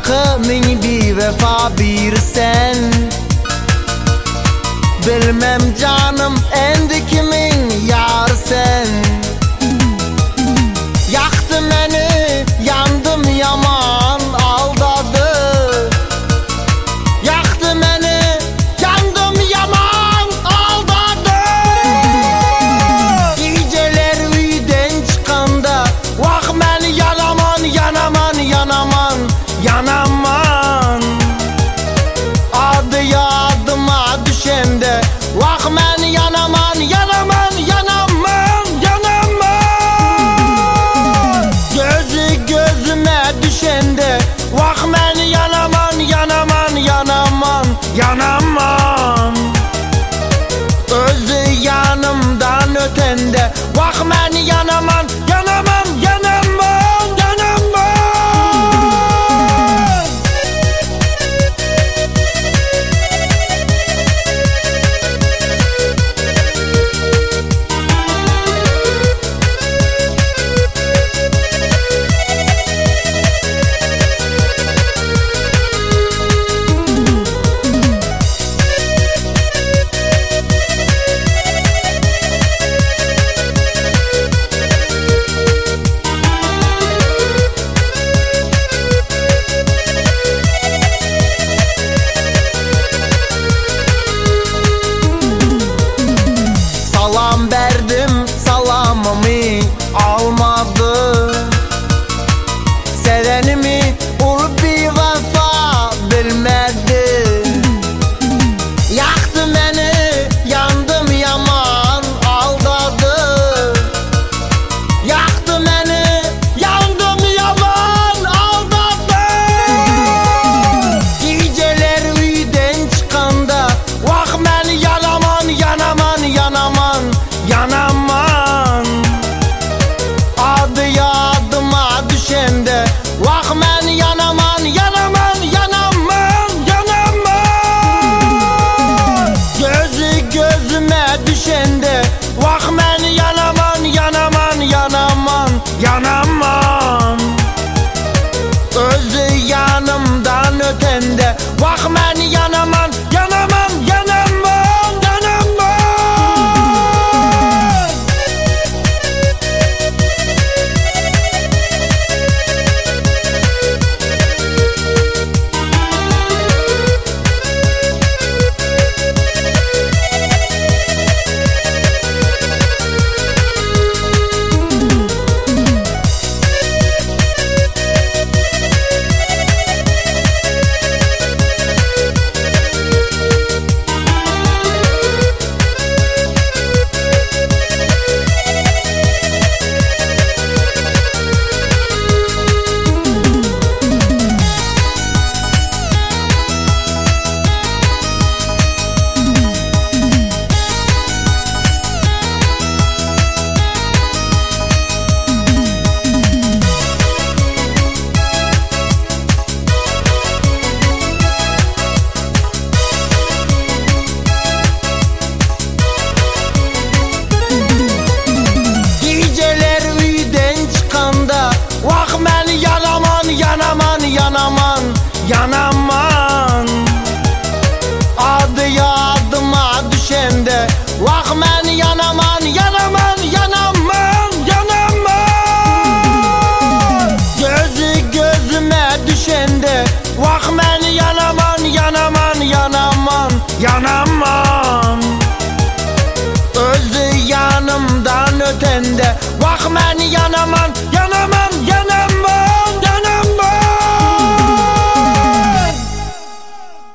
Axı min bir vefa bir sen. Bilmem canım endi kimin yar sen. Yaktı beni, yandım yaman aldadı. Yaktı beni, yandım yaman aldadı. Geceler uyden çıkanda vah beni yanaman, yanaman, yanaman, yanaman. Adı yadıma düşende vah beni yanaman, yanaman, yanaman, yanaman. Gözü gözüme düşende vah beni yanaman, yanaman, yanaman, yanaman. Özü yanımdan ötende vah beni yanaman, yanaman, yanaman, yanaman. Salam verdim, salamımı almadı. Sevenimi ul bir vefa bilmedi. Yaktı beni, yandım yaman aldadı. Yaktı beni, yandım yaman aldadı. Geceler uyden çıkanda vah beni yanaman, yanaman, yanaman, yanaman. Adı yadıma düşende vah beni yanaman, yanaman, yanaman, yanaman. Gözü gözüme düşende vah beni yanaman, yanaman, yanaman, yanaman. Özü yanımdan ötende vah beni yanaman, yanaman, yanaman, yanaman. Geceler uyden çıkanda vah beni yanaman, yanaman, yanaman, yanaman. Adı yadıma düşende vah beni yanaman, yanaman, yanaman, yanaman. Gözü gözüme düşende vah beni yanaman, yanaman, yanaman, yanaman. Özü yanımdan ötende vah beni yanaman,